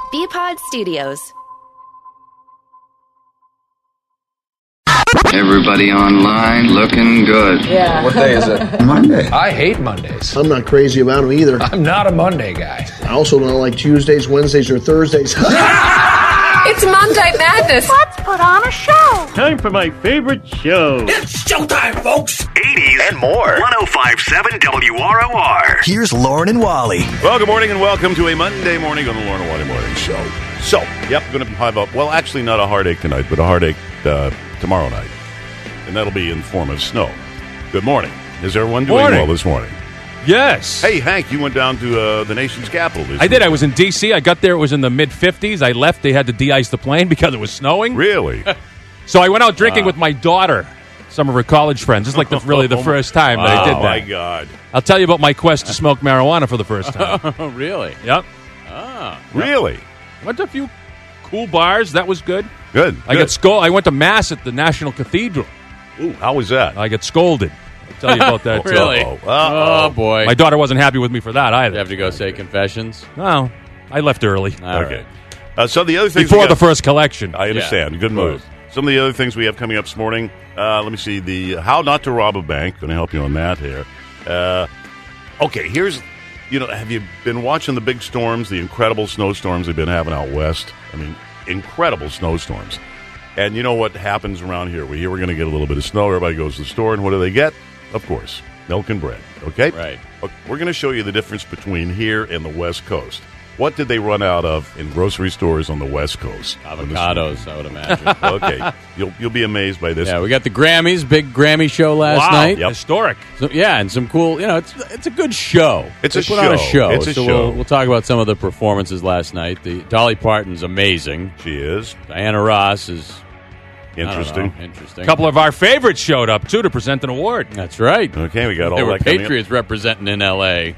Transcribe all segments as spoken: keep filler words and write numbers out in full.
B-Pod Studios. Everybody online looking good. Yeah. What day is it? Monday. I hate Mondays. I'm not crazy about them either. I'm not a Monday guy. I also don't like Tuesdays, Wednesdays, or Thursdays. It's Monday Madness. Let's put on a show. Time for my favorite show. It's showtime, folks. eighties and more. one oh five point seven W R O R. Here's Lauren and Wally. Well, good morning and welcome to a Monday morning on the Lauren and Wally Morning Show. So, yep, going to have a, well, actually not a heartache tonight, but a heartache uh, tomorrow night. And that'll be in the form of snow. Good morning. Is everyone doing morning. well this morning? Yes. Hey, Hank, you went down to uh, the nation's capital this I week. did. I was in D C I got there. It was in the mid-fifties. I left. They had to de-ice the plane because it was snowing. Really? So I went out drinking wow. with my daughter, some of her college friends. It's like the, really the first time wow, that I did that. Oh, my God. I'll tell you about my quest to smoke marijuana for the first time. Oh, really? Yep. Ah. Really? Went to a few cool bars. That was good. Good. I good. got scolded. I went to Mass at the National Cathedral. Ooh, how was that? I got scolded. I'll tell you about that, too. Really? Uh-oh. Uh-oh. Oh, boy. My daughter wasn't happy with me for that either. You have to go say confessions? No. I left early. All Okay. right. Uh, so the other things... Before we got, the first collection. I understand. Yeah, Good of move. course. Some of the other things we have coming up this morning. Uh, let me see. The How Not to Rob a Bank. Going to help you on that here. Uh, okay, here's... You know, have you been watching the big storms, the incredible snowstorms they've been having out west? I mean, incredible snowstorms. And you know what happens around here? We hear we're going to get a little bit of snow. Everybody goes to the store, and what do they get? Of course, milk and bread. Okay? Right. Look, we're going to show you the difference between here and the West Coast. What did they run out of in grocery stores on the West Coast? Avocados, I would imagine. Okay. You'll you'll be amazed by this. Yeah, we got the Grammys, big Grammy show last wow. night. Yep. Historic. So, yeah, and some cool, you know, it's it's a good show. It's they a put show. on a show. It's a so show. We'll, we'll talk about some of the performances last night. The Dolly Parton's amazing. She is. Diana Ross is Interesting. know, interesting. A couple of our favorites showed up, too, to present an award. That's right. Okay, we got all They were that coming up. Patriots representing in L A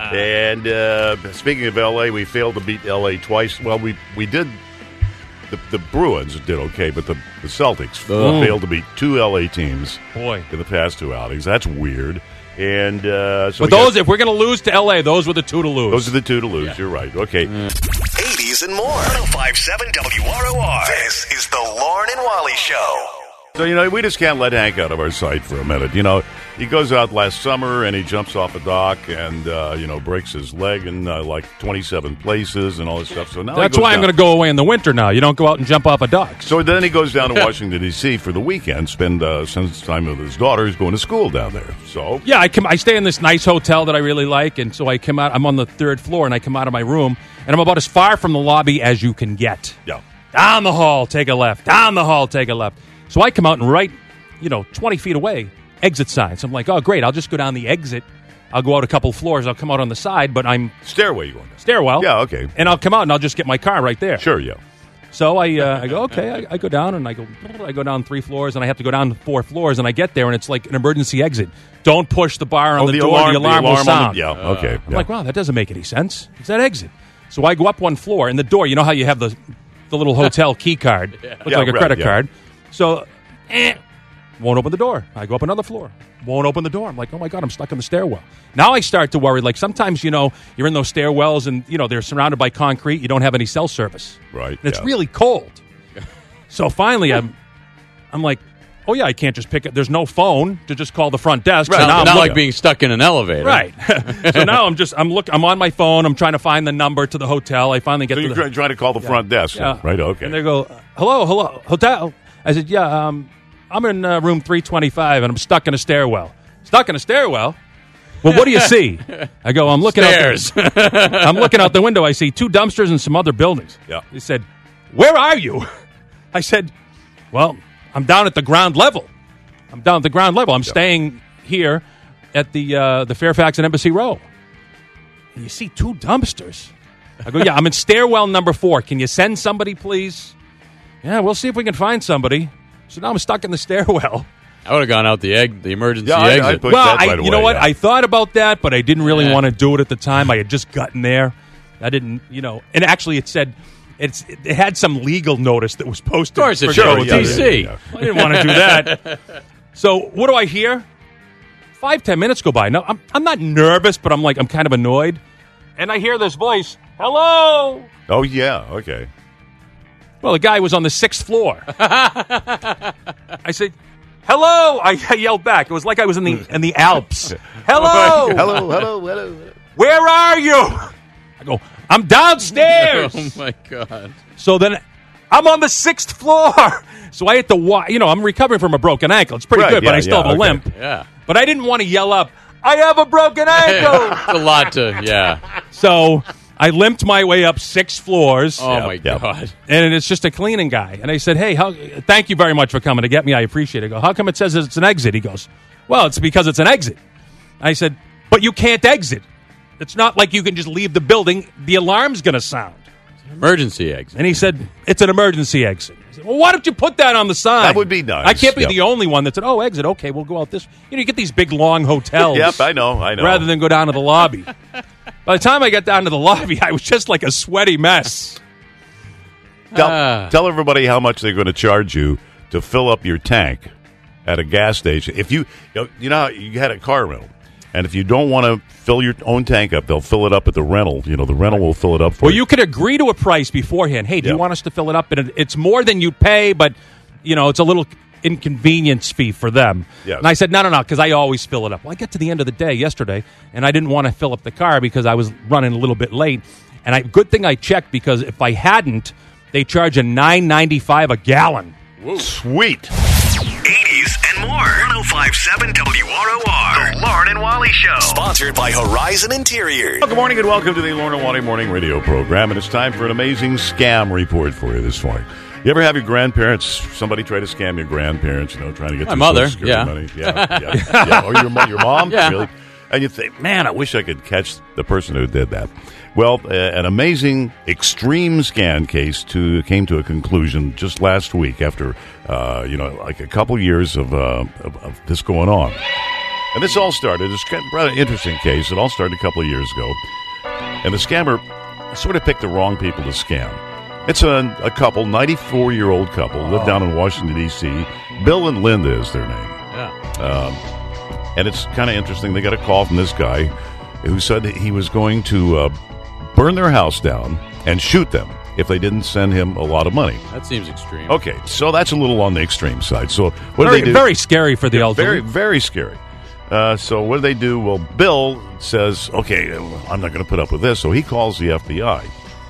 And uh, speaking of L A, we failed to beat L A twice. Well, we we did. The, the Bruins did okay, but the, the Celtics Ugh. failed to beat two L A teams Boy. in the past two outings. That's weird. And uh, so But we those, got, if we're going to lose to L A, those were the two to lose. those are the two to lose. Yeah. You're right. Okay. eighties and more. one oh five point seven W R O R. This is the Lauren and Wally Show. So, you know, we just can't let Hank out of our sight for a minute. You know, he goes out last summer and he jumps off a dock and, uh, you know, breaks his leg in uh, like twenty-seven places and all this stuff. So now That's he goes why I'm down- going to go away in the winter now. You don't go out and jump off a dock. So then he goes down to Washington, D C for the weekend, spend uh, some time with his daughter who's going to school down there. So, Yeah, I come. I stay in this nice hotel that I really like, and so I come out. I'm on the third floor, and I come out of my room, and I'm about as far from the lobby as you can get. yeah. Down the hall, take a left. Down the hall, take a left. So I come out and right, you know, twenty feet away, exit signs. I'm like, oh, great. I'll just go down the exit. I'll go out a couple floors. I'll come out on the side, but I'm Stairway you going down. stairwell. Yeah, okay. And I'll come out and I'll just get my car right there. Sure, yeah. So I, uh, I go, okay. I, I go down and I go, I go down three floors, and I have to go down four floors, and I get there, and it's like an emergency exit. Don't push the bar on Oh, the, the door. alarm- the alarm, the will alarm on sound. the- yeah, okay. I'm yeah. like, wow, that doesn't make any sense. It's that exit. So I go up one floor, and the door, you know how you have the the little hotel key card? Looks Yeah, like a right, credit yeah. card. So, eh, won't open the door. I go up another floor. Won't open the door. I'm like, oh, my God, I'm stuck in the stairwell. Now I start to worry. Like, sometimes, you know, you're in those stairwells, and, you know, they're surrounded by concrete. You don't have any cell service. Right. And it's yeah. really cold. So finally, I'm, I'm like, oh yeah, I can't just pick it. There's no phone to just call the front desk. Right. So now Not, I'm not looking- like being stuck in an elevator. right. So now I'm just, I'm look, I'm on my phone. I'm trying to find the number to the hotel. I finally get So to you're the try- trying to call the front desk, yeah. then, right? Okay. And they go, hello, hello, hotel. I said, yeah, um, I'm in uh, room three twenty-five, and I'm stuck in a stairwell. Stuck in a stairwell? Well, what do you see? I go, I'm looking Stairs. out the, I'm looking out the window. I see two dumpsters and some other buildings. Yeah. He said, where are you? I said, well, I'm down at the ground level. I'm down at the ground level. I'm Yeah. staying here at the uh, the Fairfax and Embassy Row. And you see two dumpsters. I go, yeah, I'm in stairwell number four. Can you send somebody, please? Yeah, we'll see if we can find somebody. So now I'm stuck in the stairwell. I would have gone out the egg, the emergency Yeah, I- exit. I put Well, that I, right you know away, what? yeah. I thought about that, but I didn't really Yeah. want to do it at the time. I had just gotten there. I didn't, you know. And actually, it said it's it had some legal notice that was posted. Of course, it for should. Go Yeah, D C. yeah, yeah. I didn't want to do that. So what do I hear? Five ten minutes go by. No, I'm I'm not nervous, but I'm like I'm kind of annoyed. And I hear this voice. hello. Oh, yeah. Okay. Well, the guy was on the sixth floor. I said, hello. I, I yelled back. It was like I was in the in the Alps. Hello. Hello, hello, hello. Where are you? I go, I'm downstairs. Oh, my God. So then I'm on the sixth floor. So I had to walk. You know, I'm recovering from a broken ankle. It's pretty Right, good, but yeah, I still yeah, have a okay. limp. Yeah. But I didn't want to yell up, I have a broken ankle. It's a lot to, yeah. So I limped my way up six floors. Oh, Yep, my yep. God. And it's just a cleaning guy. And I said, hey, how, thank you very much for coming to get me. I appreciate it. I go, how come it says it's an exit? He goes, well, it's because it's an exit. I said, but you can't exit. It's not like you can just leave the building. The alarm's going to sound. Emergency exit. And he said, it's an emergency exit. I said, well, why don't you put that on the sign? That would be nice. I can't be Yep. the only one that said, oh, exit. Okay, we'll go out this. You know, you get these big, long hotels. Yep, I know, I know. Rather than go down to the lobby. By the time I got down to the lobby, I was just like a sweaty mess. Tell, Ah. tell everybody how much they're going to charge you to fill up your tank at a gas station. If you, you know, you know how you had a car rental, and if you don't want to fill your own tank up, they'll fill it up at the rental. You know, the rental will fill it up for Well, you. you could agree to a price beforehand. Hey, do Yeah. you want us to fill it up? And it- it's more than you pay, but, you know, it's a little inconvenience fee for them. Yes. And I said, no, no, no, because I always fill it up. Well, I got to the end of the day yesterday, and I didn't want to fill up the car because I was running a little bit late. And I good thing I checked, because if I hadn't, they charge a nine ninety-five a gallon. Sweet. eighties and more. one oh five point seven W R O R. The Lauren and Wally Show. Sponsored by Horizon Interiors. Well, good morning and welcome to the Lauren and Wally Morning Radio program. And it's time for an amazing scam report for you this morning. You ever have your grandparents, somebody try to scam your grandparents, you know, trying to get My their mother, Social Security yeah. money? Yeah, yeah, yeah. Or your, mo- your mom? Yeah. Really? And you think, man, I wish I could catch the person who did that. Well, uh, an amazing extreme scan case to came to a conclusion just last week after, uh, you know, like a couple years of, uh, of, of this going on. And this all started, it's kind of a rather interesting case. It all started a couple of years ago. And the scammer sort of picked the wrong people to scam. It's a, a couple, ninety-four-year-old couple, live down in Washington, D C Bill and Linda is their name. Yeah. And it's kind of interesting. They got a call from this guy who said that he was going to uh, burn their house down and shoot them if they didn't send him a lot of money. That seems extreme. Okay, so that's a little on the extreme side. So what Very, do they do? very scary for the elderly. Very, very scary. Uh, so what do they do? Well, Bill says, okay, I'm not going to put up with this. So he calls the F B I.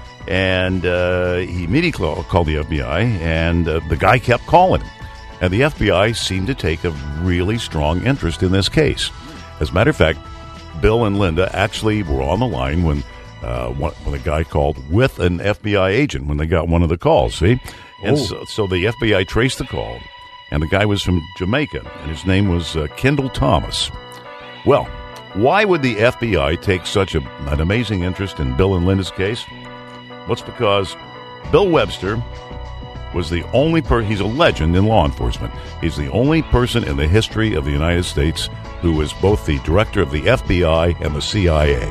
And uh, he immediately call, called the F B I, and uh, the guy kept calling him. And the F B I seemed to take a really strong interest in this case. As a matter of fact, Bill and Linda actually were on the line when uh, one, when the guy called with an F B I agent when they got one of the calls, see? And Oh. so, so the F B I traced the call, and the guy was from Jamaica, and his name was uh, Kendall Thomas. Well, why would the F B I take such a, an amazing interest in Bill and Linda's case? Well, it's because Bill Webster was the only person, he's a legend in law enforcement. He's the only person in the history of the United States who was both the director of the F B I and the C I A.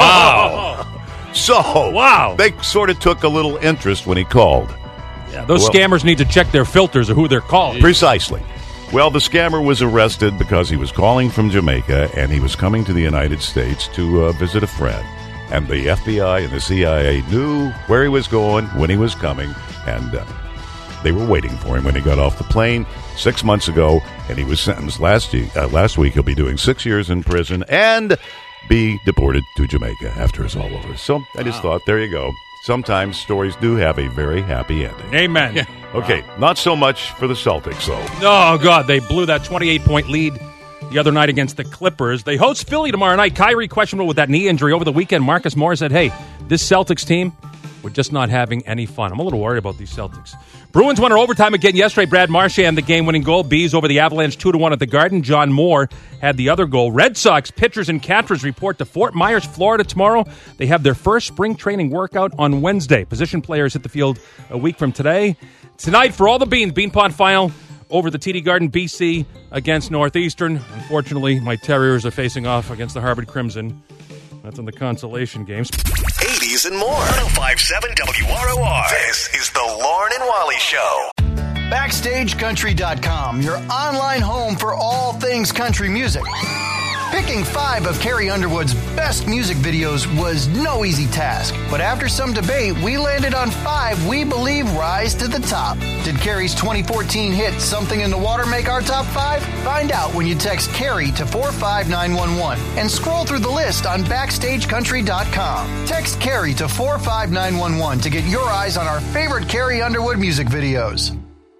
Wow. So, Wow. they sort of took a little interest when he called. Yeah, those Well- scammers need to check their filters of who they're calling. Precisely. Well, the scammer was arrested because he was calling from Jamaica and he was coming to the United States to uh, visit a friend. And the F B I and the C I A knew where he was going, when he was coming, and uh, they were waiting for him when he got off the plane six months ago, and he was sentenced last, ye- uh, last week. He'll be doing six years in prison and be deported to Jamaica after it's all over. So I just thought, there you go. Sometimes stories do have a very happy ending. Amen. Okay, not so much for the Celtics, though. Oh, God, they blew that twenty-eight point lead the other night against the Clippers. They host Philly tomorrow night. Kyrie questionable with that knee injury over the weekend. Marcus Morris said, hey, this Celtics team, we're just not having any fun. I'm a little worried about these Celtics. Bruins won in overtime again yesterday. Brad Marchand, the game-winning goal. Bees over the Avalanche two to one at the Garden. John Moore had the other goal. Red Sox pitchers and catchers report to Fort Myers, Florida tomorrow. They have their first spring training workout on Wednesday. Position players hit the field a week from today. Tonight, for all the Beans, Bean Pond Final over the T D Garden, B C against Northeastern. Unfortunately, my Terriers are facing off against the Harvard Crimson. That's in the consolation games. eighties and more. one oh five point seven W R O R. This is the Lauren and Wally Show. Backstage Country dot com, your online home for all things country music. Picking five of Carrie Underwood's best music videos was no easy task, but after some debate, we landed on five we believe rise to the top. Did Carrie's twenty fourteen hit Something in the Water make our top five? Find out when you text Carrie to four five nine one one and scroll through the list on backstage country dot com. Text Carrie to four five nine one one to get your eyes on our favorite Carrie Underwood music videos.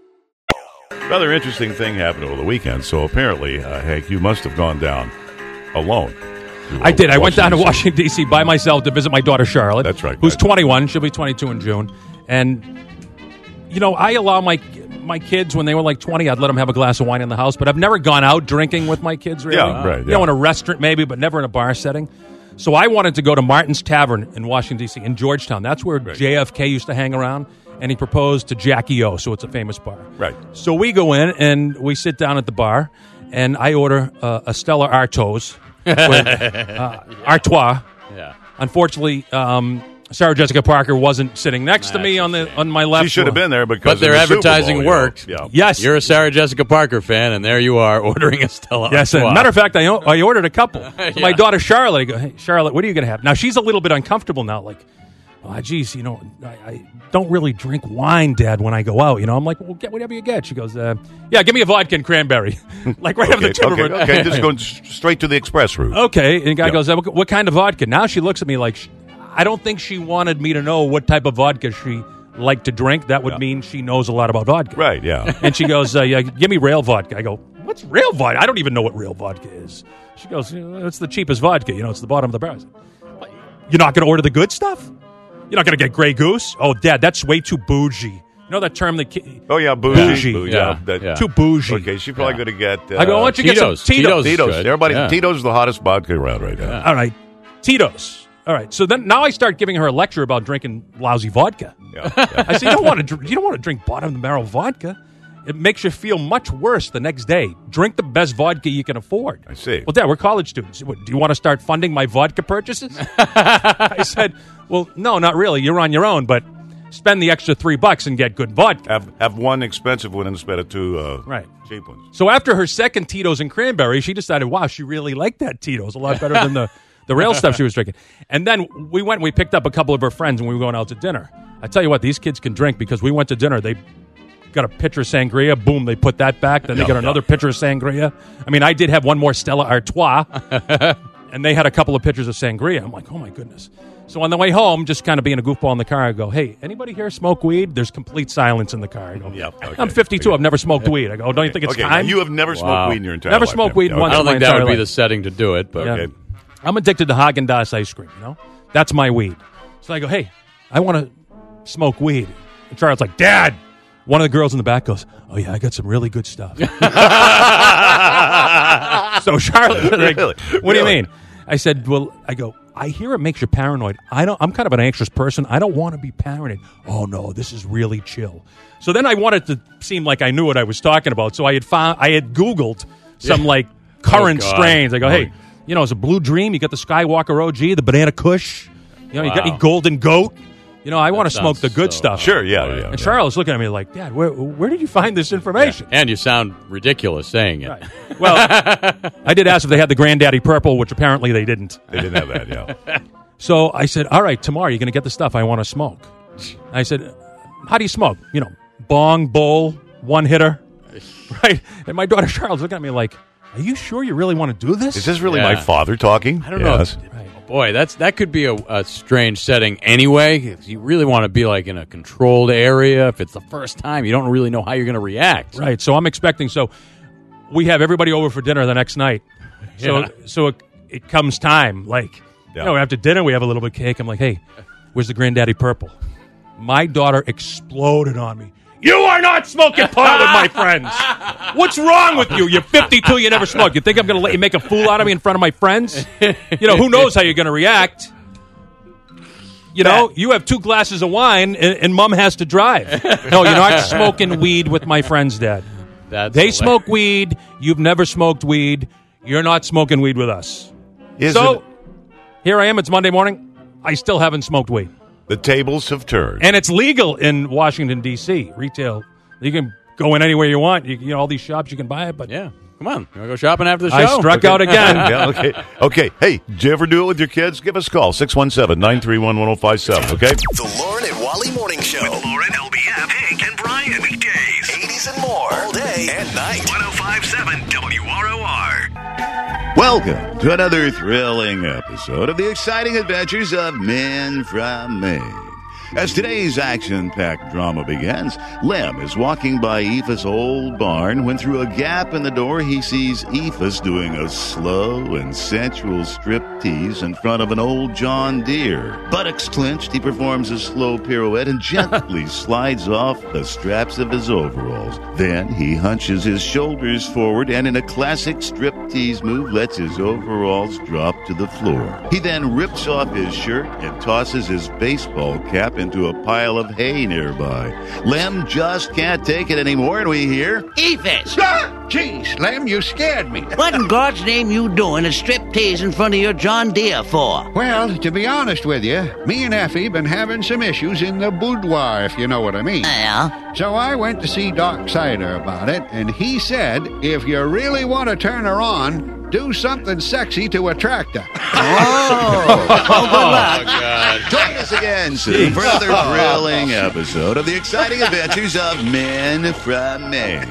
Rather interesting thing happened over the weekend. So apparently, uh, Hank, you must have gone down alone. I did. I went down to Washington, D C by myself to visit my daughter, Charlotte. That's right. Who's twenty-one. She'll be twenty-two in June. And, you know, I allow my my kids, when they were like twenty, I'd let them have a glass of wine in the house. But I've never gone out drinking with my kids, really. Yeah, right. You Yeah. know, in a restaurant maybe, but never in a bar setting. So I wanted to go to Martin's Tavern in Washington, D C, in Georgetown. That's where right. J F K used to hang around. And he proposed to Jackie O, so it's a famous bar. Right. So we go in, and we sit down at the bar, and I order uh, a Stella Artois. with, uh, Artois. Yeah. Unfortunately, um, Sarah Jessica Parker wasn't sitting next That's to me on the on my left. She should have been there because but their of the advertising Super Bowl, worked. You know? Yeah. Yes, you're a Sarah Jessica Parker fan, and there you are ordering a Stella. Yes, Artois. matter of fact, I I ordered a couple. yeah. My daughter Charlotte. I go, hey Charlotte, what are you going to have? Now she's a little bit uncomfortable now, like. Oh, geez, you know, I, I don't really drink wine, Dad, when I go out. You know, I'm like, well, get whatever you get. She goes, uh, yeah, give me a vodka and cranberry. like right okay, off the tip okay, of her. Okay, just going straight to the express route. Okay, and the guy yeah. goes, uh, what, what kind of vodka? Now she looks at me like, she, I don't think she wanted me to know what type of vodka she liked to drink. That would yeah. mean she knows a lot about vodka. Right, yeah. And she goes, uh, yeah, give me real vodka. I go, what's real vodka? I don't even know what real vodka is. She goes, it's the cheapest vodka. You know, it's the bottom of the barrel. I said, you're not going to order the good stuff? You're not going to get Grey Goose? Oh, Dad, that's way too bougie. You know that term? that ki- Oh, yeah, bougie. Bougie. bougie. Yeah, that, yeah. Too bougie. Okay, she's probably Yeah. going to get... Uh, I go, why don't you Tito's. get some Tito's? Tito's is Tito's. good. Everybody, Yeah. Tito's is the hottest vodka around right now. Yeah. All right, Tito's. All right, so then now I start giving her a lecture about drinking lousy vodka. Yeah, yeah. I say, you don't want to you don't want to drink bottom of the barrel vodka. It makes you feel much worse the next day. Drink the best vodka you can afford. I see. Well, Dad, we're college students. What, do you want to start funding my vodka purchases? I said, well, no, not really. You're on your own, but spend the extra three bucks and get good vodka. Have have one expensive one instead of two uh, right. cheap ones. So after her second Tito's and cranberry, she decided, wow, she really liked that Tito's a lot better than the, the real stuff she was drinking. And then we went and we picked up a couple of her friends and we were going out to dinner. I tell you what, these kids can drink because we went to dinner. They got a pitcher of sangria. Boom, they put that back. Then they Yeah, got yeah. another pitcher of sangria. I mean, I did have one more Stella Artois, and they had a couple of pitchers of sangria. I'm like, oh, my goodness. So on the way home, just kind of being a goofball in the car, I go, hey, anybody here smoke weed? There's complete silence in the car. I go, Yep, okay. I'm fifty-two. I've never smoked weed. I go, don't you think it's Okay, now time? you have never smoked Wow. weed in your entire Never life. smoked then. weed Okay. once. I don't my think that would entire be the life. setting to do it, but Yeah. Okay. I'm addicted to Haagen-Dazs ice cream, you know? That's my weed. So I go, hey, I want to smoke weed. And Charlotte's like, Dad! One of the girls in the back goes, oh, yeah, I got some really good stuff. So Charlotte, like, Really? what do you Really? mean? I said, well, I go, I hear it makes you paranoid. I don't, I'm kind of an anxious person. I don't want to be paranoid. Oh, no, this is really chill. So then I wanted to seem like I knew what I was talking about. So I had found, I had Googled some, Yeah. like, current Oh, God. strains. I go, hey, Oh. you know, it's a Blue Dream. You got the Skywalker O G, the Banana Kush. You know, you got Wow. any Golden Goat. You know, I want to smoke sounds the good so- stuff. Sure, yeah, yeah. And yeah. Charlotte's looking at me like, Dad, where, where did you find this information? and you sound ridiculous saying it. Right. Well, I did ask if they had the Granddaddy Purple, which apparently they didn't. They didn't have that, yeah. So I said, all right, tomorrow you're going to get the stuff I want to smoke. I said, how do you smoke? You know, bong, bowl, one hitter. Right? And my daughter Charlotte's looking at me like, are you sure you really want to do this? Is this really Yeah. my father talking? I don't Yes. know. Boy, that's that could be a, a strange setting anyway. You really want to be like in a controlled area. If it's the first time, you don't really know how you're going to react. Right. So I'm expecting. So we have everybody over for dinner the next night. So Yeah. so it, it comes time. Like, Yeah. you know, after dinner, we have a little bit of cake. I'm like, hey, where's the Granddaddy Purple? My daughter exploded on me. You are not smoking pot with my friends. What's wrong with you? You're fifty-two. You never smoked. You think I'm going to let you make a fool out of me in front of my friends? You know, who knows how you're going to react? You know, you have two glasses of wine, and, and Mom has to drive. No, you're not smoking weed with my friends, Dad. That's They hilarious. smoke weed. You've never smoked weed. You're not smoking weed with us. Is so it- here I am. It's Monday morning. I still haven't smoked weed. the tables have turned. And it's legal in Washington, D C Retail. You can go in anywhere you want. You, you know, all these shops, you can buy it. But Yeah. Come on. You want to go shopping after the show? I struck Okay. out again. Yeah, okay. Okay. Hey, did you ever do it with your kids? Give us a call. six one seven, nine three one, one oh five seven. Okay? The Lauren and Wally Morning Show. With Lauren, L B F, Hank, and Brian. Weekdays. eighties and more. All day and night. one oh five point seven W R O R. Welcome to another thrilling episode of the exciting adventures of Men from Maine. As today's action-packed drama begins, Lem is walking by Aoife's old barn when through a gap in the door he sees Aoife doing a slow and sensual striptease in front of an old John Deere. Buttocks clenched, he performs a slow pirouette and gently slides off the straps of his overalls. Then he hunches his shoulders forward and in a classic striptease move lets his overalls drop to the floor. He then rips off his shirt and tosses his baseball cap into a pile of hay nearby. Lem just can't take it anymore, and we hear... Aoife! Ah, jeez, Lem, you scared me. What in God's name you doing a striptease in front of your John Deere for? Well, to be honest with you, me and Effie been having some issues in the boudoir, if you know what I mean. Yeah? So I went to see Doc Sider about it, and he said, if you really want to turn her on, do something sexy to attract her. Oh, well, good luck. Oh, God. Join us again soon for another thrilling episode of the exciting adventures of Men from Maine.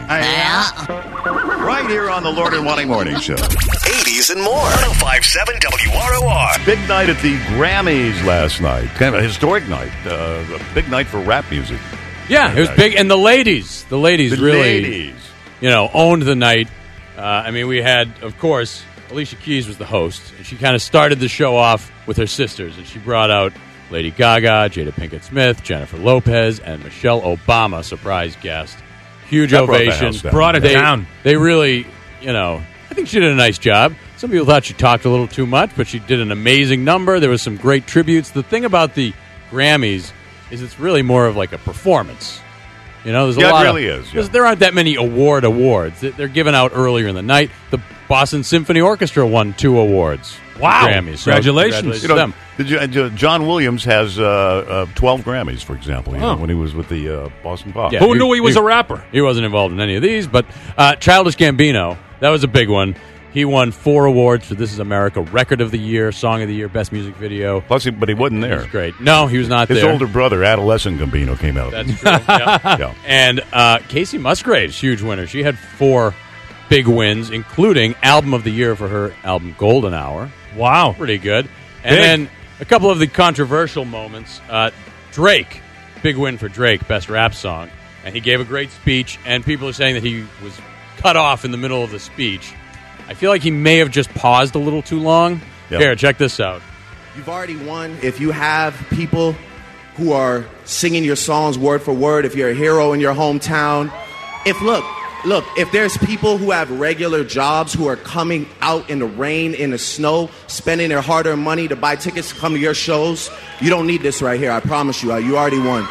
Yeah? Right here on the Lord and Wally Morning Show. eighties and more. one oh five point seven W R O R. Big night at the Grammys last night. Kind of a historic night. Uh, a big night for rap music. Yeah, it was big. And the ladies, the ladies The really, ladies. you know, owned the night. Uh, I mean, we had, of course, Alicia Keys was the host, and she kind of started the show off with her sisters, and she brought out Lady Gaga, Jada Pinkett Smith, Jennifer Lopez, and Michelle Obama, surprise guest. Huge That brought the ovation. house down. Brought it they, down. They really, you know, I think she did a nice job. Some people thought she talked a little too much, but she did an amazing number. There was some great tributes. The thing about the Grammys is it's really more of like a performance. You know, there's a Yeah, it lot really of, is, yeah. because there aren't that many award awards. They- They're given out earlier in the night. The Boston Symphony Orchestra won two awards. Wow. Grammys. So Congratulations. You know, to them. did you, uh, John Williams has uh, uh, twelve Grammys, for example, you know, Oh. when he was with the uh, Boston Pop. Yeah, Who knew he was a rapper? He wasn't involved in any of these, but uh, Childish Gambino, that was a big one. He won four awards for This Is America, Record of the Year, Song of the Year, Best Music Video. Plus, he, but he wasn't there. That's great. No, he was not His there. older brother, Adolescent Gambino, came out. That's true. yeah. Yeah. And uh, Casey Musgraves, huge winner. She had four big wins, including Album of the Year for her album Golden Hour. Wow. Pretty good. And Big. then a couple of the controversial moments. Uh, Drake, big win for Drake, Best Rap Song. And he gave a great speech, and people are saying that he was cut off in the middle of the speech. I feel like he may have just paused a little too long. Yep. Here, check this out. You've already won if you have people who are singing your songs word for word, if you're a hero in your hometown. If, look, look, if there's people who have regular jobs who are coming out in the rain, in the snow, spending their hard-earned money to buy tickets to come to your shows, you don't need this right here, I promise you. You already won.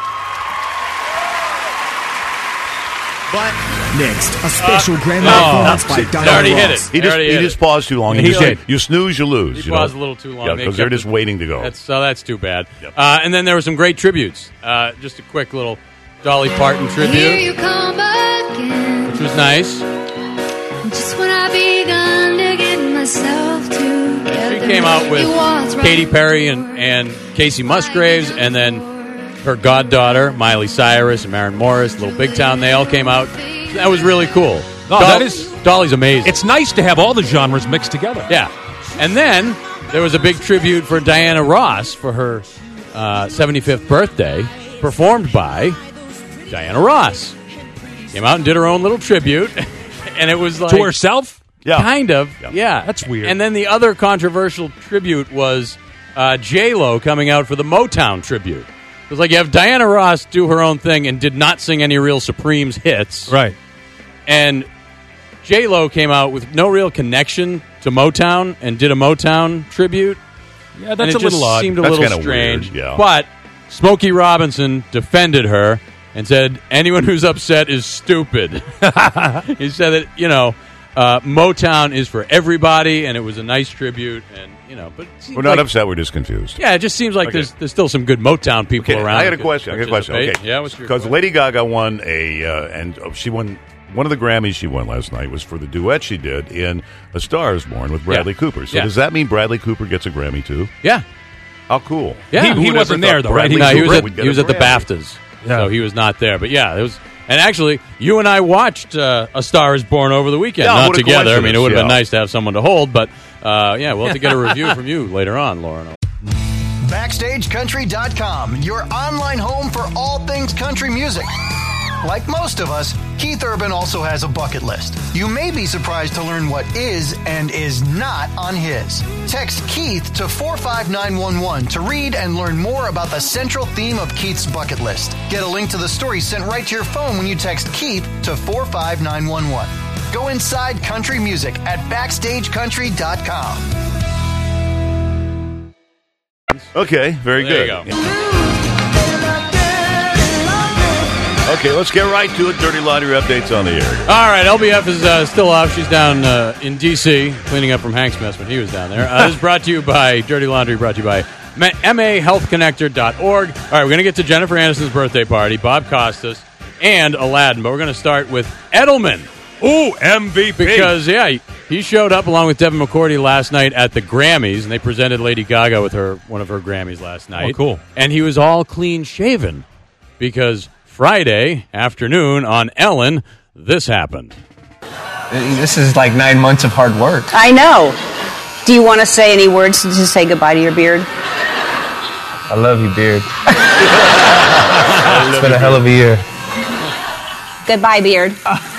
But next, a special Uh, Grammy no. performance by See, Diana they already hit Ross. it. He They just, already he hit just it. paused too long. He You, just, did. you snooze, you lose. He you paused know? a little too long. Yeah, They because they're kept just it- waiting to go. That's, so that's too bad. Yep. Uh, and then there were some great tributes. Uh, just a quick little Dolly Parton Here tribute, you come again. which was nice. Just when I begun to get myself together. She came out with You walked right Katy Perry and, and Casey Musgraves, and then her goddaughter, Miley Cyrus, and Maren Morris, Little Big Town. They all came out. That was really cool. Oh, that is- Dolly's amazing. It's nice to have all the genres mixed together. Yeah. And then there was a big tribute for Diana Ross for her uh, seventy-fifth birthday, performed by Diana Ross. Came out and did her own little tribute, and it was like... To herself? Yeah. Kind of, Yeah. yeah. That's weird. And then the other controversial tribute was uh, J-Lo coming out for the Motown tribute. It was like you have Diana Ross do her own thing and did not sing any real Supremes hits. Right. And J-Lo came out with no real connection to Motown and did a Motown tribute. Yeah, And that's it a little just odd. seemed a That's little kinda strange. weird, yeah. But Smokey Robinson defended her and said, anyone who's upset is stupid. He said that, you know, uh, Motown is for everybody, and it was a nice tribute. And, you know, but it seems We're not like- upset. We're just confused. Yeah, it just seems like Okay. there's there's still some good Motown people Okay, around. I got a that could question. I got a question. participate. Okay, Yeah, what's your because question? Lady Gaga won a, uh, and she won one of the Grammys she won last night was for the duet she did in A Star Is Born with Bradley Yeah. Cooper. So Yeah. does that mean Bradley Cooper gets a Grammy too? Yeah. How cool. Yeah. Who He would wasn't ever there, thought though, right? Bradley No, he Cooper was at, would get he was a at the Grammy? BAFTAs, Yeah. so he was not there. But yeah, it was. And actually, you and I watched uh, A Star Is Born over the weekend. Yeah, not what a together. I mean, it would have been coincidence, nice to have someone to hold, but uh, yeah, we'll have to get a review from you later on, Lauren. Backstage Country dot com, your online home for all things country music. Like most of us, Keith Urban also has a bucket list. You may be surprised to learn what is and is not on his. Text Keith to four five nine one one to read and learn more about the central theme of Keith's bucket list. Get a link to the story sent right to your phone when you text Keith to four five nine one one. Go inside country music at backstage country dot com. Okay, very There good. you go. Okay, let's get right to it. Dirty Laundry updates on the air. All right, L B F is uh, still off. She's down uh, in D C cleaning up from Hank's mess when he was down there. Uh, this is brought to you by Dirty Laundry, brought to you by M A health connector dot org. All right, we're going to get to Jennifer Aniston's birthday party, Bob Costas, and Aladdin, but we're going to start with Edelman. Ooh, M V P. Because, yeah, he showed up along with Devin McCourty last night at the Grammys, and they presented Lady Gaga with her one of her Grammys last night. Oh, cool. And he was all clean-shaven because Friday afternoon on Ellen, this happened. This is like nine months of hard work. I know. Do you want to say any words to say goodbye to your beard? I love you, beard. It's been a hell of a year. Goodbye, beard.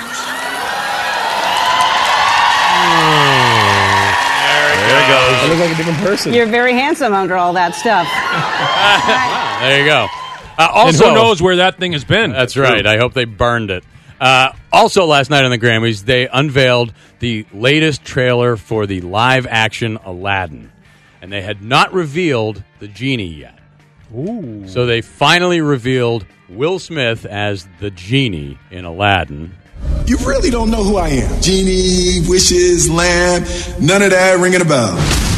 There it goes. I look like a different person. You're very handsome under all that stuff. There you go. Uh, also, and who knows where that thing has been? That's right. I hope they burned it. Uh, also, last night on the Grammys, they unveiled the latest trailer for the live-action Aladdin, and they had not revealed the genie yet. Ooh. So they finally revealed Will Smith as the genie in Aladdin. You really don't know who I am. Genie, wishes, lamb, none of that ringing a bell.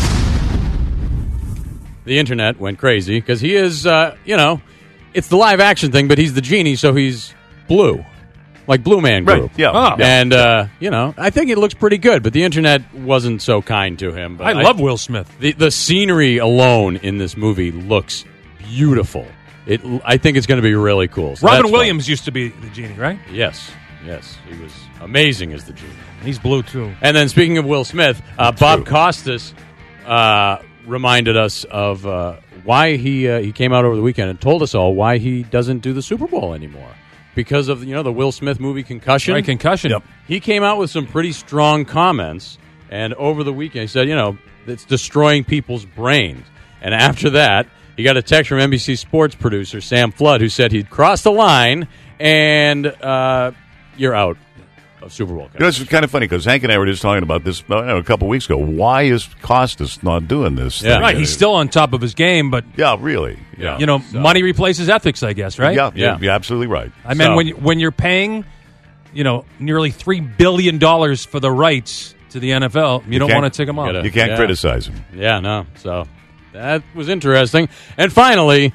The internet went crazy because he is, uh, you know, it's the live action thing, but he's the genie, so he's blue. Like Blue Man Group. Right, yeah. Oh. And, uh, you know, I think it looks pretty good, but the internet wasn't so kind to him. But I love Will Smith. The, the scenery alone in this movie looks beautiful. It, I think it's going to be really cool. So Robin that's Williams used to be the genie, right? fun. Yes, yes. He was amazing as the genie. He's blue, too. And then speaking of Will Smith, uh, Bob Costas uh, reminded us of uh, why he uh, he came out over the weekend and told us all why he doesn't do the Super Bowl anymore. Because of, you know, the Will Smith movie Concussion. Right, Concussion. Yep. He came out with some pretty strong comments, and over the weekend he said, you know, it's destroying people's brains. And after that, he got a text from N B C Sports producer Sam Flood, who said he'd crossed the line, and uh, you're out of Super Bowl. You know, it's kind of funny because Hank and I were just talking about this uh, a couple weeks ago. Why is Costas not doing this? Yeah. thing? Right, he's still on top of his game, but, Yeah, really. Yeah. you know, So- money replaces ethics, I guess, right? Yeah, Yeah. yeah, you're absolutely right. I mean, So- when, you- when you're paying, you know, nearly three billion dollars for the rights to the N F L, you, don't can't- want to take them off. gotta- You can't Yeah. criticize him. Yeah, no. So that was interesting. And finally,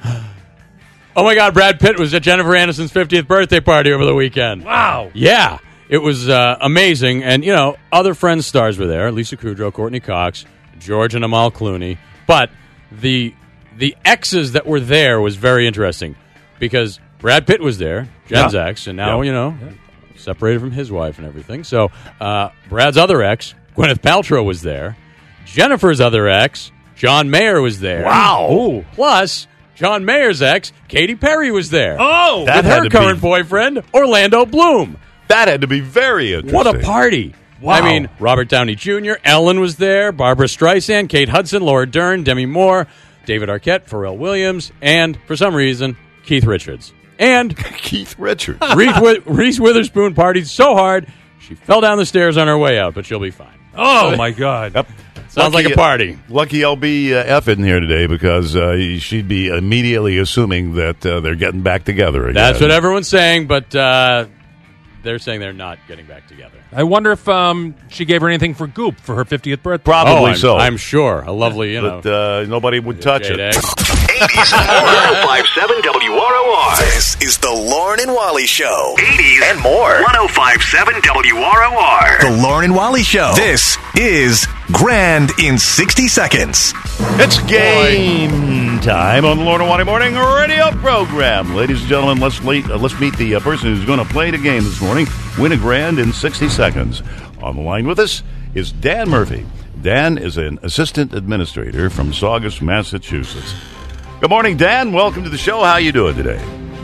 oh my God, Brad Pitt was at Jennifer Aniston's fiftieth birthday party over the weekend. Wow. Yeah, it was uh, amazing. And, you know, other Friends stars were there. Lisa Kudrow, Courtney Cox, George and Amal Clooney. But the the exes that were there was very interesting because Brad Pitt was there, Jen's Yeah. ex, and now, Yeah. you know, separated from his wife and everything. So uh, Brad's other ex, Gwyneth Paltrow, was there. Jennifer's other ex, John Mayer, was there. Wow. Plus, John Mayer's ex, Katy Perry, was there. Oh! That with had her to current be- boyfriend, Orlando Bloom. That had to be very interesting. What a party. Wow. I mean, Robert Downey Junior, Ellen was there, Barbara Streisand, Kate Hudson, Laura Dern, Demi Moore, David Arquette, Pharrell Williams, and, for some reason, Keith Richards. And Keith Richards. Reese, Wi- Reese Witherspoon partied so hard, she fell down the stairs on her way out, but she'll be fine. Oh, my God. Yep. Sounds like a party. Lucky L B uh, F in here today because uh, she'd be immediately assuming that uh, they're getting back together again. That's what everyone's saying, but uh, they're saying they're not getting back together. I wonder if um, she gave her anything for Goop for her fiftieth birthday. Probably Oh, I'm, so. I'm sure. A lovely, you know. But uh, nobody would touch jade it. egg. eighties and more. one oh five point seven W R O R. This is the Lauren and Wally Show. eighties and more. one oh five point seven W R O R. The Lauren and Wally Show. This is Grand in sixty seconds. It's game time on the Lauren and Wally Morning Radio program. Ladies and gentlemen, let's, late, uh, let's meet the uh, person who's going to play the game this morning. Win a grand in sixty seconds. On the line with us is Dan Murphy. Dan is an assistant administrator from Saugus, Massachusetts. Good morning, Dan. Welcome to the show. How you doing today?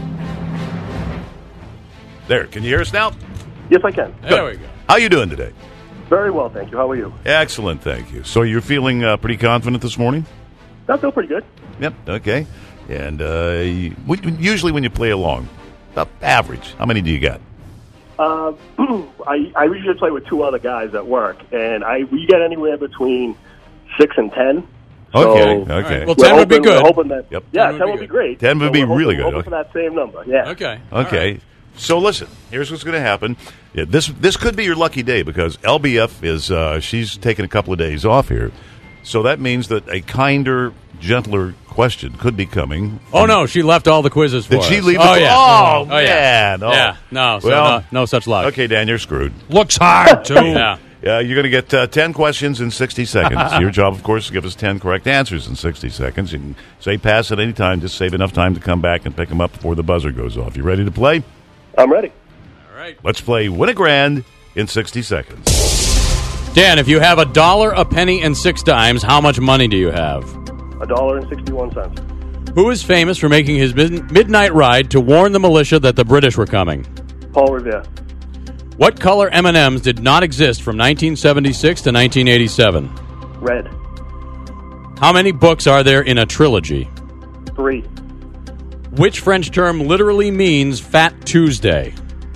There, can you hear us now? Yes, I can. Good. There we go. How you doing today? Very well, thank you. How are you? Excellent, thank you. So you're feeling uh, pretty confident this morning? I feel pretty good. Yep, okay. And uh, you, usually when you play along, about average, how many do you got? Uh, I, I usually play with two other guys at work, and I we get anywhere between six and ten. Okay, so okay. Right. Well, ten hoping, would be good. We're hoping that, yep. Yeah, ten ten would would be be great. ten would so be we're really hoping, good. Hoping for that same number, yeah. Okay. Okay. Right. So listen, here's what's going to happen. Yeah, this this could be your lucky day because L B F is uh, she's taking a couple of days off here, so that means that a kinder, gentler question could be coming. Oh no, she left all the quizzes for Did us. she leave? Oh the, yeah. Oh, oh man. yeah. Oh. Yeah. No. So well, no, no such luck. Okay, Dan, you're screwed. Looks hard too. Yeah. Yeah, you're going to get uh, ten questions in sixty seconds. Your job, of course, is to give us ten correct answers in sixty seconds. You can say pass at any time. Just save enough time to come back and pick them up before the buzzer goes off. You ready to play? I'm ready. All right. Let's play Win a Grand in sixty seconds. Dan, if you have a dollar, a penny, and six dimes, how much money do you have? A dollar and sixty-one cents. Who is famous for making his mid- midnight ride to warn the militia that the British were coming? Paul Revere. What color M and M's did not exist from nineteen seventy-six to nineteen eighty-seven? Red. How many books are there in a trilogy? Three. Which French term literally means Fat Tuesday?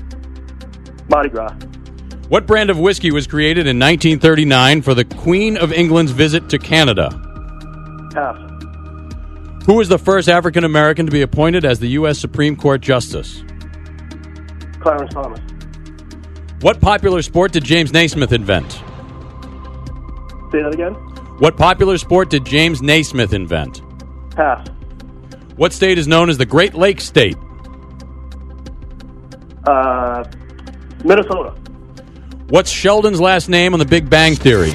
Mardi Gras. What brand of whiskey was created in nineteen thirty-nine for the Queen of England's visit to Canada? Pass. Who was the first African American to be appointed as the U S Supreme Court Justice? Clarence Thomas. What popular sport did James Naismith invent? Say that again? What popular sport did James Naismith invent? Pass. What state is known as the Great Lakes State? Uh, Minnesota. What's Sheldon's last name on The Big Bang Theory?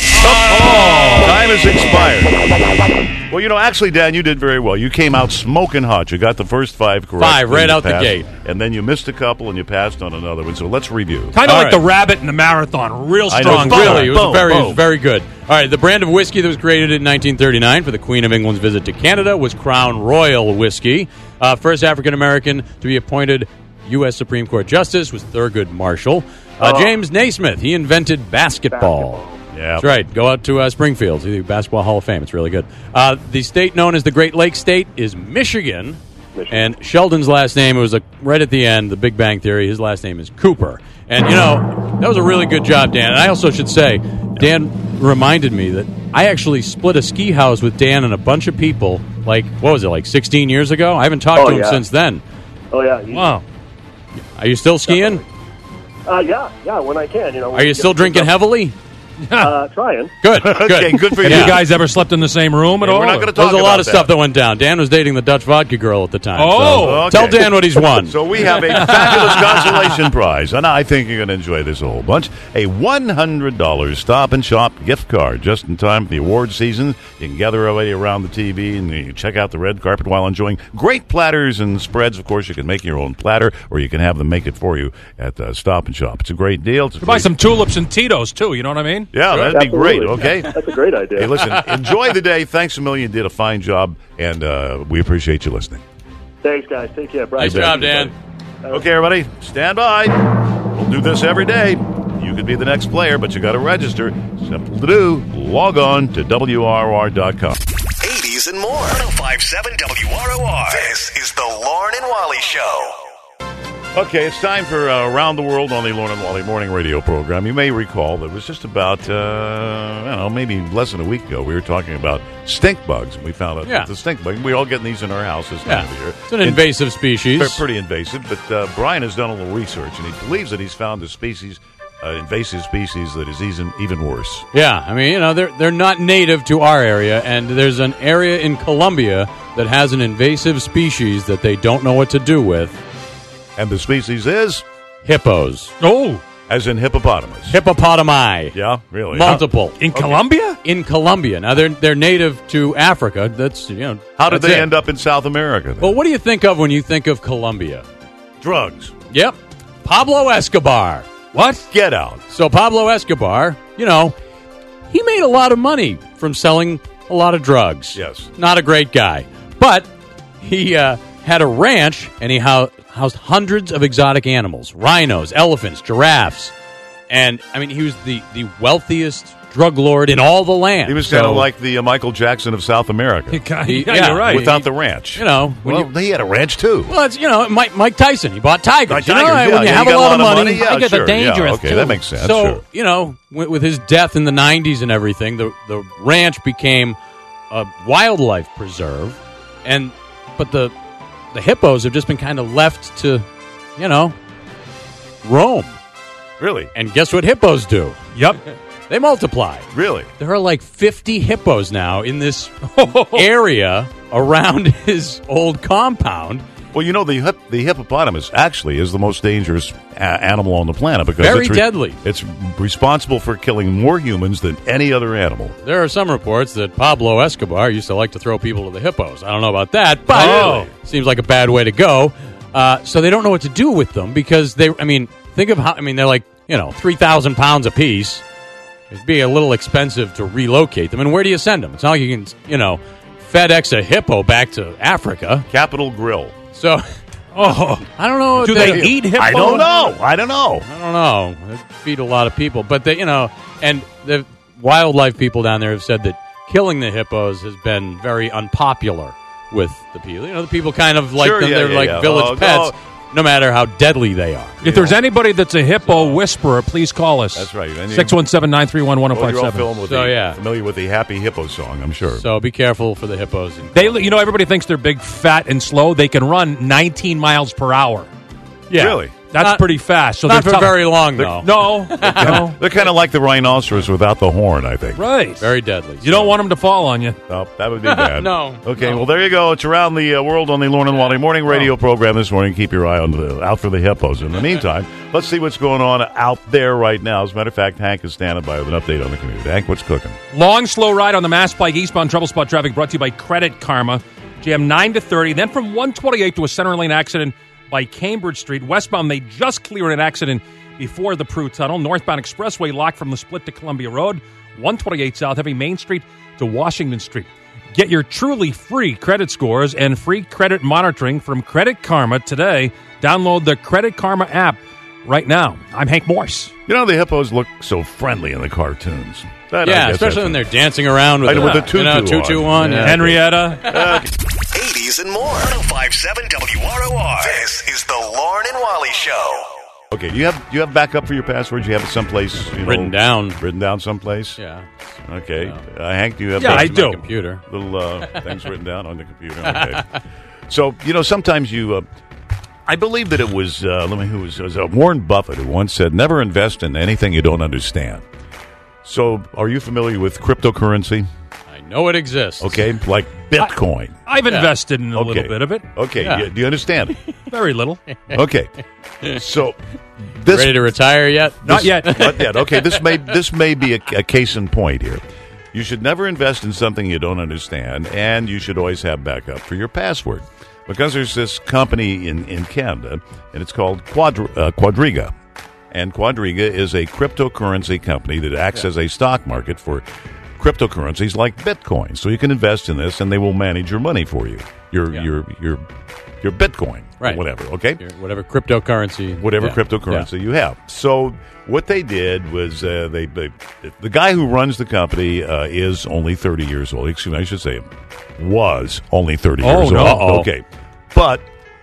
Oh, time has expired. Well, you know, actually, Dan, you did very well. You came out smoking hot. You got the first five correct. Five, right out the passed, gate. And then you missed a couple and you passed on another one. So let's review. Kind of All like right. the rabbit in the marathon. Real I know. strong. Boom, Really, it was boom, very, boom. very good. All right, the brand of whiskey that was created in nineteen thirty-nine for the Queen of England's visit to Canada was Crown Royal Whiskey. Uh, first African American to be appointed U S Supreme Court Justice was Thurgood Marshall. Uh, Oh. James Naismith, he invented basketball. Basketball. Yeah. That's right. Go out to uh, Springfield, to the Basketball Hall of Fame. It's really good. Uh, the state known as the Great Lakes State is Michigan. Michigan. And Sheldon's last name, it was a, right at the end, the Big Bang Theory, his last name is Cooper. And, you know, that was a really good job, Dan. And I also should say, Dan reminded me that I actually split a ski house with Dan and a bunch of people, like, what was it, like sixteen years ago? I haven't talked Oh, to him yeah. since then. Oh, yeah. You- Wow. Are you still skiing? Uh, yeah, yeah, when I can. You know. Are you still drinking heavily? Uh, trying. Good, good. Okay, good for you. Have Yeah. you guys ever slept in the same room at Yeah, all? we're not gonna There was talk a lot about of that. stuff that went down. Dan was dating the Dutch vodka girl at the time. Oh, so okay. tell Dan what he's won. So we have a fabulous consolation prize, and I think you're going to enjoy this a whole bunch. A one hundred dollars Stop and Shop gift card, just in time for the award season. You can gather everybody around the T V and you can check out the red carpet while enjoying great platters and spreads. Of course, you can make your own platter, or you can have them make it for you at uh, Stop and Shop. It's a great deal. It's a You buy great- some tulips and Tito's, too. You know what I mean? Yeah, that'd be Absolutely. great, okay? That's a great idea. Hey, listen, enjoy the day. Thanks a million. You did a fine job, and uh, we appreciate you listening. Thanks, guys. Take care. Brian. Nice job, Dan. Okay, everybody, stand by. We'll do this every day. You could be the next player, but you got to register. Simple to do. Log on to W R R dot com. eighties and more. one oh five point seven W R O R. This is the Lauren and Wally Show. Okay, it's time for uh, Around the World on the Lauren and Wally Morning Radio program. You may recall that it was just about, uh, I don't know, maybe less than a week ago, we were talking about stink bugs. And we found out Yeah. that the stink bug, we're all getting these in our house this time of year. It's an invasive species. They're pretty invasive, but uh, Brian has done a little research, and he believes that he's found a species uh, invasive species that is even even worse. Yeah, I mean, you know, they're they're not native to our area, and there's an area in Colombia that has an invasive species that they don't know what to do with. And the species is hippos. Oh, as in hippopotamus. Hippopotami. Yeah, really. Multiple. In okay. Colombia? In Colombia. Now they're they're native to Africa. That's you know. How did they it. end up in South America then? Well, what do you think of when you think of Colombia? Drugs. Yep. Pablo Escobar. What? Get out. So Pablo Escobar, you know, he made a lot of money from selling a lot of drugs. Yes. Not a great guy. But he uh, had a ranch, and he housed, housed hundreds of exotic animals. Rhinos, elephants, giraffes. And, I mean, he was the, the wealthiest drug lord in all the land. He was so, kind of like the uh, Michael Jackson of South America. He, yeah, yeah, you're right. Without he, the ranch. You know. Well, you, he had a ranch, too. Well, it's, you know, Mike, Mike Tyson. He bought tigers. Like you tigers, know, yeah. When you yeah, have you a lot, lot of money, money yeah, I get sure, the dangerous, yeah, okay, too. that makes sense. So, sure. you know, with, with his death in the nineties and everything, the, the ranch became a wildlife preserve. And, but the, the hippos have just been kind of left to, you know, roam. Really? And guess what hippos do? Yep. They multiply. Really? There are like fifty hippos now in this area around his old compound. Well, you know, the hip, the hippopotamus actually is the most dangerous a- animal on the planet because Very it's re- deadly. It's responsible for killing more humans than any other animal. There are some reports that Pablo Escobar used to like to throw people to the hippos. I don't know about that, but oh. seems like a bad way to go. Uh, so they don't know what to do with them because they, I mean, think of how, I mean, they're like, you know, three thousand pounds apiece. It'd be a little expensive to relocate them. And where do you send them? It's not like you can, you know, FedEx a hippo back to Africa. Capitol Grill. So, oh, I don't know. Do they, they eat hippos? I don't know. I don't know. I don't know. They feed a lot of people. But, they, you know, and the wildlife people down there have said that killing the hippos has been very unpopular with the people. You know, the people kind of like sure, them. Yeah, They're yeah, like yeah. village oh, pets. No. No matter how deadly they are. If there's know? anybody that's a hippo whisperer, please call us. That's right. six one seven, nine three one, one zero five seven. Well, so, the, yeah. familiar with the Happy Hippo song, I'm sure. So be careful for the hippos. They, you know, everybody thinks they're big, fat, and slow. They can run nineteen miles per hour. Yeah. Really? That's not, pretty fast. So not for tough. very long, they're, though. No. no. They're kind of like the rhinoceros without the horn, I think. Right. Very deadly. You so. don't want them to fall on you. No, that would be bad. no. Okay, no. well, there you go. It's Around the uh, World on the Lauren and Wally Morning Radio oh. program this morning. Keep your eye on the, out for the hippos. In the meantime, let's see what's going on out there right now. As a matter of fact, Hank is standing by with an update on the commute. Hank, what's cooking? Long, slow ride on the Mass Pike eastbound trouble spot traffic brought to you by Credit Karma. Jam nine to thirty. Then from one twenty-eight to a center lane accident by Cambridge Street. Westbound, they just cleared an accident before the Prue Tunnel. Northbound expressway locked from the split to Columbia Road. one twenty-eight South, heavy Main Street to Washington Street. Get your truly free credit scores and free credit monitoring from Credit Karma today. Download the Credit Karma app right now. I'm Hank Morse. You know, the hippos look so friendly in the cartoons. That, yeah, especially when they're dancing around with, I know, the, with the tutu, you know, tutu on. on. Yeah. Henrietta. Uh, eighties and more. one oh five seven W R O R. This is the Lauren and Wally Show. Okay, do you have do you have backup for your passwords? You have it someplace you know, written down, written down someplace. Yeah. Okay, yeah. Uh, Hank, do you have? Yeah, I do. Computer little uh, things written down on the computer. Okay. So you know, sometimes you. Uh, I believe that it was uh, let me who was, it was uh, Warren Buffett who once said, "Never invest in anything you don't understand." So, are you familiar with cryptocurrency? I know it exists. Okay, like Bitcoin. I, I've yeah. invested in a okay. little bit of it. Okay, yeah. do you understand it? Very little. Okay, so this ready to retire yet? Not this, yet. Not yet. Okay, this may this may be a, a case in point here. You should never invest in something you don't understand, and you should always have backup for your password. Because there's this company in, in Canada, and it's called Quadri- uh, Quadriga. And Quadriga is a cryptocurrency company that acts yeah. as a stock market for cryptocurrencies like Bitcoin. So you can invest in this, and they will manage your money for you, your yeah. your your your Bitcoin, right? Or whatever. Okay, your whatever cryptocurrency, whatever yeah. cryptocurrency yeah. you have. So what they did was uh, they, they the guy who runs the company uh, is only thirty years old. Excuse me, I should say was only thirty oh, years no. old. Uh-oh. Okay, but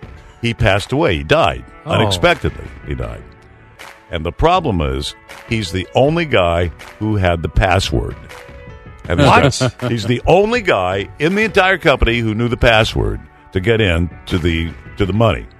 he passed away. He died oh. unexpectedly. He died. And the problem is, he's the only guy who had the password. And what? He's the only guy in the entire company who knew the password to get in to the to the money.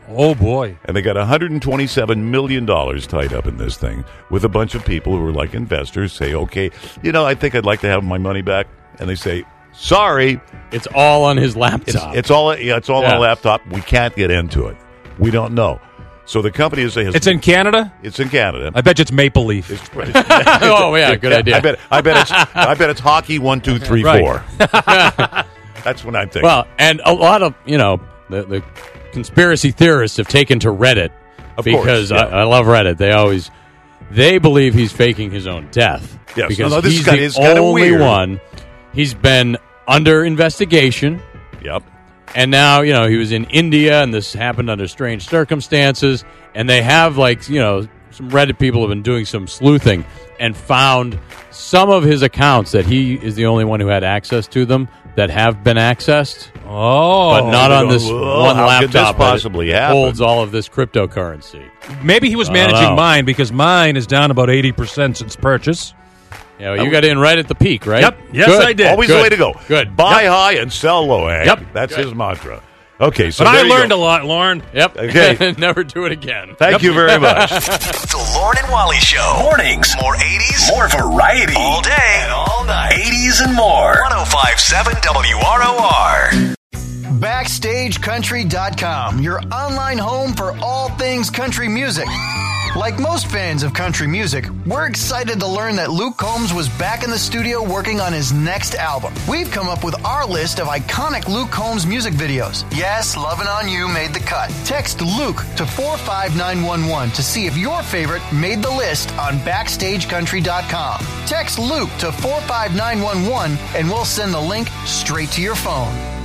Oh, boy. And they got one hundred twenty-seven million dollars tied up in this thing with a bunch of people who are like investors say, okay, you know, I think I'd like to have my money back. And they say, sorry. It's all on his laptop. It's, it's all, yeah, it's all Yeah. on a laptop. We can't get into it. We don't know. So the company is... Has It's in Canada? It's in Canada. I bet you it's Maple Leaf. It's, Oh, yeah, good idea. I bet, I bet it's I bet it's hockey one, two, three, Right. four. That's what I'm thinking. Well, and a lot of, you know, the, the conspiracy theorists have taken to Reddit Of course, because yeah. I, I love Reddit. They always, they believe he's faking his own death. Yes. Because No, no, this he's guy the is kinda only weird. one. He's been under investigation. Yep. And now, you know, he was in India, and this happened under strange circumstances. And they have, like, you know, some Reddit people have been doing some sleuthing and found some of his accounts that he is the only one who had access to them that have been accessed. Oh. But not on this Whoa, one how could this laptop that possibly happen? holds all of this cryptocurrency. Maybe he was I don't managing know. mine because mine is down about eighty percent since purchase. Yeah, well, you got in right at the peak, right? Yep. Yes, Good. I did. Always Good. the way to go. Good. Buy high and sell low, Hank. Yep. That's Good. his mantra. Okay, so But I there you learned go. a lot, Lauren. Yep. Okay. Never do it again. Thank Yep. you very much. The Lauren and Wally Show. Mornings. More eighties. More variety. All day and all night. eighties and more. ten fifty-seven W R O R. Backstage Country dot com, your online home for all things country music. Like most fans of country music, we're excited to learn that Luke Combs was back in the studio working on his next album. We've come up with our list of iconic Luke Combs music videos. Yes, Lovin' On You made the cut. Text Luke to four five nine one one to see if your favorite made the list on Backstage Country dot com. Text Luke to four five nine one one and we'll send the link straight to your phone.